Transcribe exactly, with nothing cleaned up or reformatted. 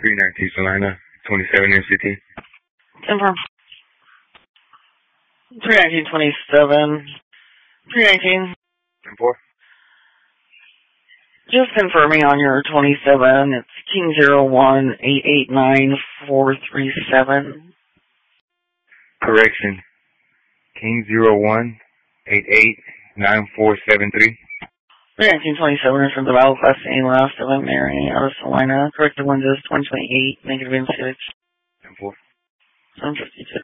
three nineteen Salina, twenty-seven M C T. Confirm. three nineteen twenty-seven. three nineteen. ten four. Just confirming on your twenty-seven, it's King zero one eight eight nine four three seven. Correction. King zero one eight eight nine four seven three. three nineteen twenty-seven is from the Battle Class A last of Mary out of Salina. Corrected windows twenty twenty-eight, negative in six. ten four. seven fifty-two.